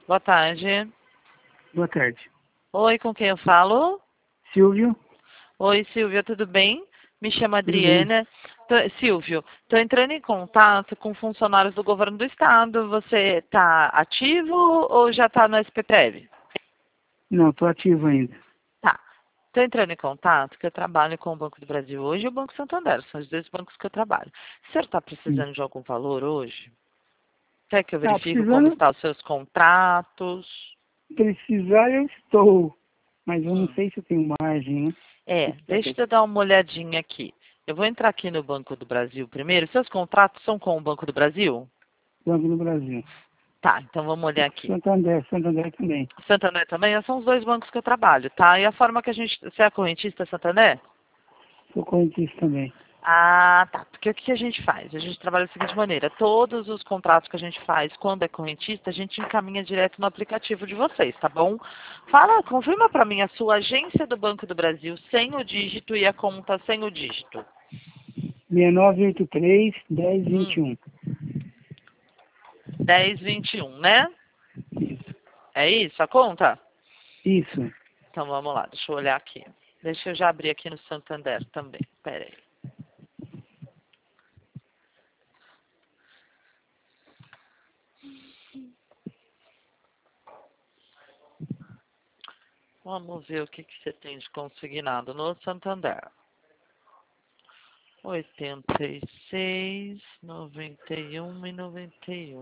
Boa tarde. Boa tarde. Oi, com quem eu falo? Silvio, Oi, Silvia, tudo bem? Me chamo tudo bem? Adriana. Silvio, estou entrando em contato com funcionários do governo do estado. Você está ativo ou já está no SPPR? Não, estou ativo ainda. Tá. Estou entrando em contato porque eu trabalho com o Banco do Brasil hoje e o Banco Santander. São os dois bancos que eu trabalho. O senhor está Sim. precisando de algum valor hoje? Quer que eu Ah, verifique como estão os seus contratos? precisar eu estou, mas eu não Hum. sei se eu tenho margem, né? Deixa eu dar uma olhadinha aqui. Eu vou entrar aqui no Banco do Brasil primeiro. Seus contratos são com o Banco do Brasil? Banco no Brasil. Tá, então vamos olhar aqui. Santander também. Santander também, são os dois bancos que eu trabalho, tá? E a forma que a gente... Você é correntista Santander? Sou correntista também. Ah, tá. Porque o que a gente faz? A gente trabalha da seguinte maneira. Todos os contratos que a gente faz quando é correntista, a gente encaminha direto no aplicativo de vocês, tá bom? Confirma para mim a sua agência do Banco do Brasil sem o dígito e a conta sem o dígito. 6983 1021. 1021, né? Isso. É isso, a conta? Isso. Então vamos lá, deixa eu olhar aqui. Deixa eu já abrir aqui no Santander também. Pera aí. Vamos ver o que você tem de consignado no Santander. 86, 91 e 91.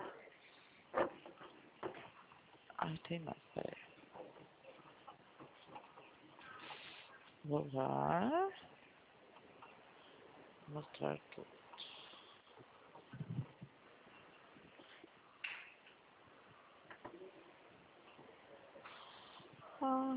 Ai, tem mais, peraí. Vou lá. Mostrar tudo. Ah,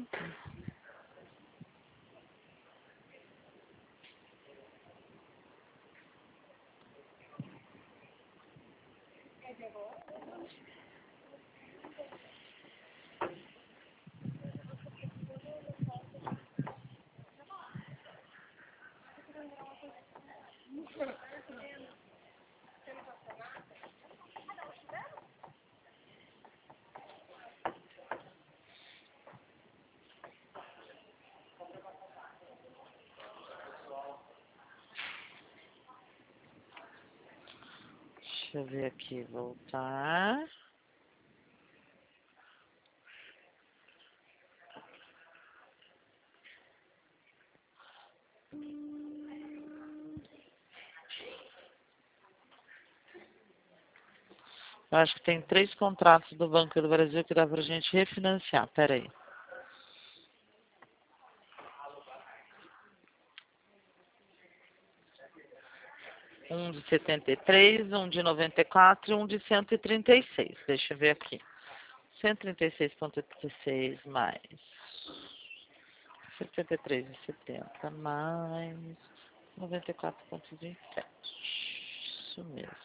deixa eu ver aqui, voltar. Eu acho que tem 3 contratos do Banco do Brasil que dá pra gente refinanciar. Pera aí. Um de 73, um de 94 e um de 136. Deixa eu ver aqui. 136,16 mais 73,70 mais 94,27. Isso mesmo.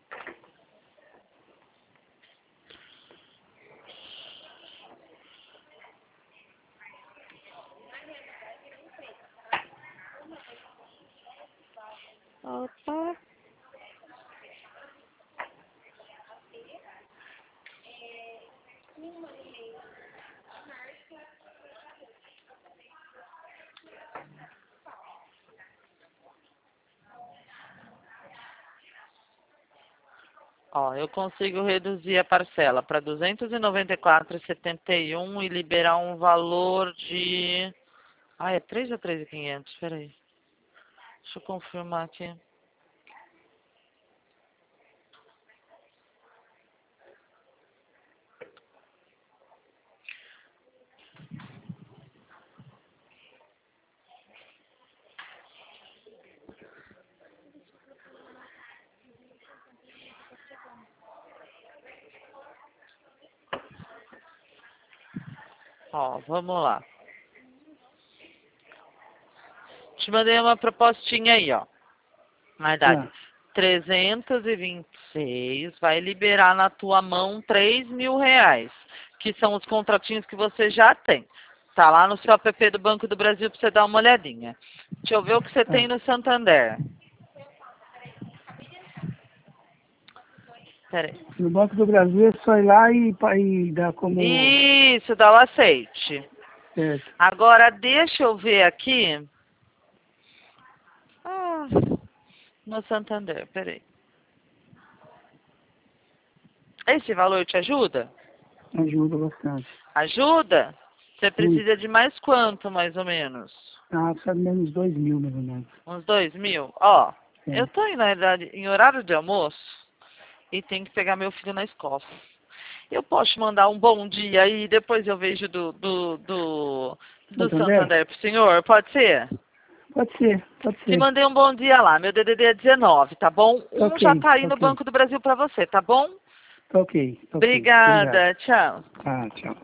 Opa. Ó, eu consigo reduzir a parcela para 294,71 e liberar um valor de... Ah, é 3 ou 3.500? Espera aí. Deixa eu confirmar aqui. Ó, vamos lá. Te mandei uma propostinha aí, ó. Na verdade, Tá. 326 vai liberar na tua mão R$ 3.000, que são os contratinhos que você já tem. Tá lá no seu app do Banco do Brasil para você dar uma olhadinha. Deixa eu ver o que você tem Tá. no Santander. Peraí. No Banco do Brasil é só ir lá e dar como... Isso, dá o aceite. Certo. Agora, deixa eu ver aqui. Ah, no Santander, peraí. Esse valor te ajuda? Ajuda bastante. Ajuda? Você precisa de mais quanto, mais ou menos? Ah, sabe menos 2.000, mais ou menos. Uns 2.000? Ó, É. eu tô, na verdade, em horário de almoço e tenho que pegar meu filho na escola. Eu posso te mandar um bom dia aí, depois eu vejo do Santander pro senhor, pode ser? Pode ser, pode Te ser. mandei um bom dia lá, meu DDD é 19, tá bom? Um já Ok, tá aí no ok. Banco do Brasil pra você, tá bom? Ok, ok. Obrigado. Obrigada, tchau. Ah, tchau.